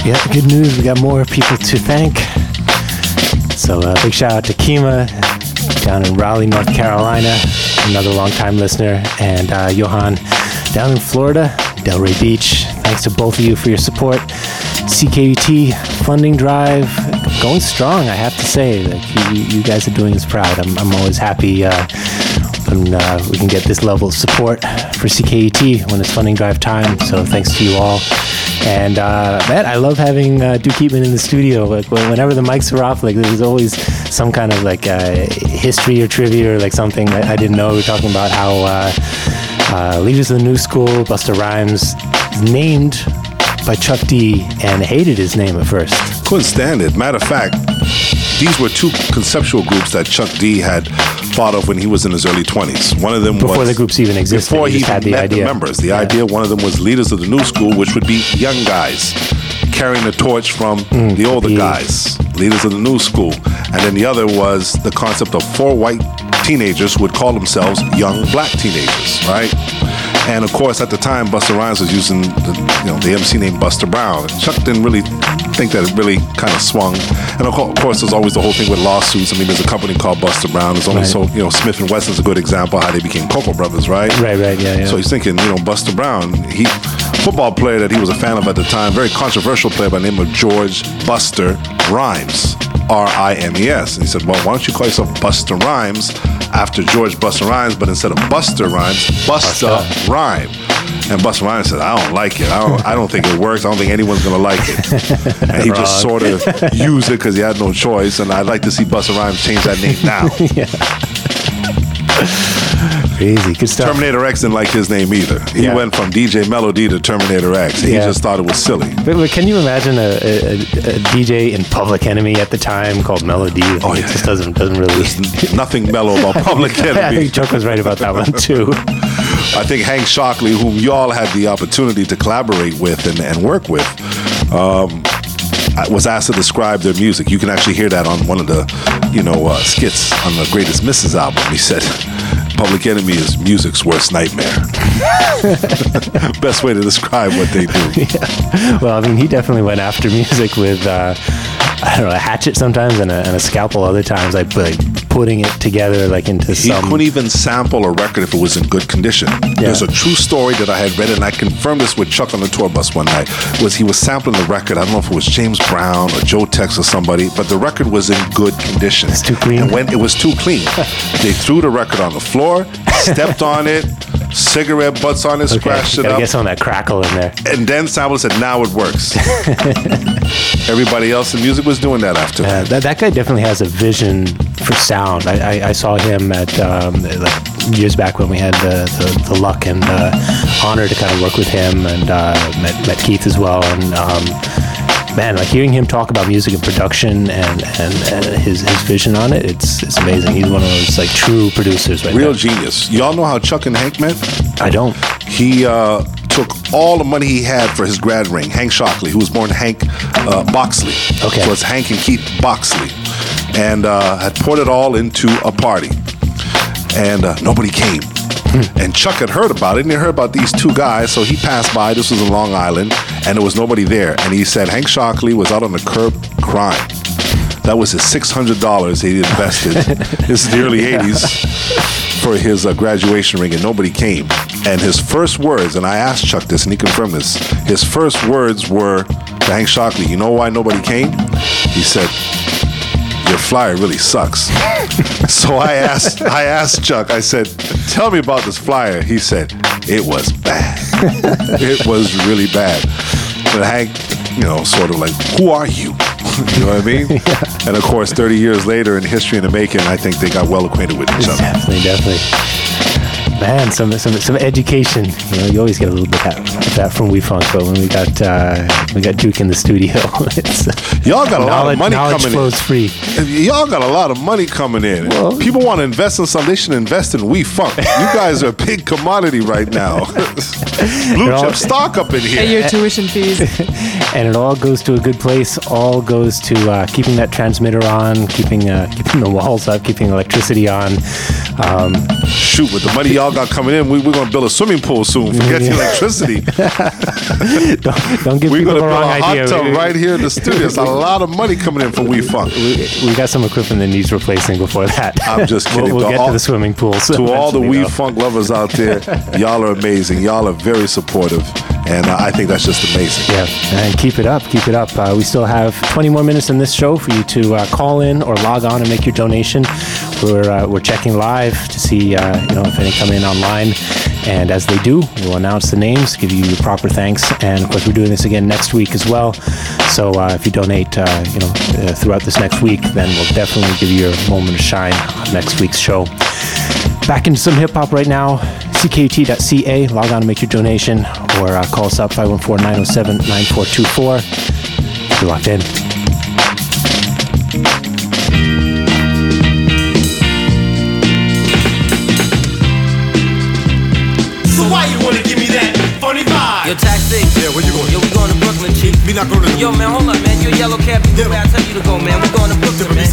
Yeah, good news. We got more people to thank. So big shout out to Kima down in Raleigh, North Carolina, another longtime listener, and Johan down in Florida, Delray Beach. Thanks to both of you for your support. CKUT funding drive going strong, I have to say. Like you guys are doing us proud. I'm always happy when we can get this level of support for CKUT when it's funding drive time. So thanks to you all. And Matt, I love having Duke Heatman in the studio. Like whenever the mics are off, like there's always some kind of like history or trivia or like something I didn't know. We're talking about how Leaders of the New School, Busta Rhymes, is named by Chuck D and hated his name at first. Couldn't stand it. Matter of fact, these were two conceptual groups that Chuck D had thought of when he was in his early 20s. One of them before the groups even existed. Before he had met the members. The idea, one of them was Leaders of the New School, which would be young guys carrying the torch from the older guys, Leaders of the New School. And then the other was the concept of 4 white teenagers who would call themselves young black teenagers, right? And of course, at the time, Busta Rhymes was using the MC named Buster Brown. And Chuck didn't really think that it really kind of swung. And of course, there's always the whole thing with lawsuits. I mean, there's a company called Buster Brown. There's only Smith and Wesson's a good example how they became Cocoa Brothers, right? Right, yeah. So he's thinking, Buster Brown, football player that he was a fan of at the time, very controversial player by the name of George Buster Rhymes, R-I-M-E-S. And he said, well, why don't you call yourself Buster Rhymes after George Buster Rhymes, but instead of Buster Rhymes, Busta Rhyme. And Busta Rhymes said, I don't like it. I don't think it works. I don't think anyone's going to like it. And he just sort of used it because he had no choice. And I'd like to see Busta Rhymes change that name now. Crazy, good stuff. Terminator X didn't like his name either. He went from DJ Melody to Terminator X. He just thought it was silly. But can you imagine a DJ in Public Enemy at the time called Melody? It just doesn't really. There's nothing mellow about Public Enemy. I think Chuck was right about that one too. I think Hank Shockley, whom y'all had the opportunity to collaborate with and work with, was asked to describe their music. You can actually hear that on one of the, skits on the Greatest Misses album. He said, Public Enemy is music's worst nightmare. Best way to describe what they do. Yeah. Well, I mean, he definitely went after music with, a hatchet sometimes and a scalpel other times, like putting it together like into He couldn't even sample a record if it was in good condition. There's a true story that I had read, and I confirmed this with Chuck on the tour bus one night, was he was sampling the record. I don't know if it was James Brown or Joe Tex or somebody, but the record was in good condition. It's too clean. And when it was too clean, they threw the record on the floor, stepped on it, cigarette butts on it, scratched it up. I guess on that crackle in there. And then Sample said, now it works. Everybody else in music was doing that after. That guy definitely has a vision for sound. I saw him at years back when we had the luck and honor to kind of work with him, and met Keith as well. And man, like hearing him talk about music and production and his vision on it, it's amazing. He's one of those like true producers, right? Real genius. Y'all know how Chuck and Hank met? I don't. He took all the money he had for his grad ring. Hank Shockley, who was born Hank Boxley. Okay. So it's Hank and Keith Boxley. And had poured it all into a party. And nobody came. And Chuck had heard about it, and he heard about these two guys, so he passed by. This was in Long Island, and there was nobody there. And he said Hank Shockley was out on the curb crying. That was his $600 he invested. This is the early 80s for his graduation ring, and nobody came. And his first words, and I asked Chuck this, and he confirmed this, his first words were to Hank Shockley, you know why nobody came? He said, your flyer really sucks. So I asked Chuck, I said, tell me about this flyer. He said, it was bad. It was really bad. But Hank, sort of like, who are you? You know what I mean? Yeah. And of course, 30 years later in history in the making, I think they got well acquainted with each other. Definitely. Man, some education. You always get a little bit of that from We Funk, but when we got Duke in the studio, y'all got a lot of money knowledge coming flows in. Free. Y'all got a lot of money coming in. Well, people want to invest in something. They should invest in We Funk. You guys are a big commodity right now. Blue chip stock up in here. Pay your tuition fees. And it all goes to a good place. All goes to keeping that transmitter on, keeping the walls up, keeping electricity on. Shoot, with the money y'all got coming in, we're going to build a swimming pool soon. Forget the electricity. don't give we're people going to the build wrong a hot idea. tub right here in the studio. It's a lot of money coming in from We Funk. We got some equipment that needs replacing before that. I'm just kidding. We'll get to the swimming pools. To all the We though. Funk lovers out there, y'all are amazing. Y'all are very supportive. And I think that's just amazing. Yeah, and keep it up. Keep it up. We still have 20 more minutes in this show for you to call in or log on and make your donation. We're checking live to see if any come in online, and as they do, we'll announce the names, give you your proper thanks, and of course we're doing this again next week as well. So if you donate, throughout this next week, then we'll definitely give you your moment of shine on next week's show. Back into some hip hop right now. CKUT.ca. Log on and make your donation, or call us up 514-907-9424. You're locked in. So why you wanna give me that funny vibe? Yo, Taxi. Yeah, where you going? Yo, we going to Brooklyn, Chief. Me not going to Yo, man, hold up, man. You a yellow cab. You go where I tell you to go, man. We going to Brooklyn, man.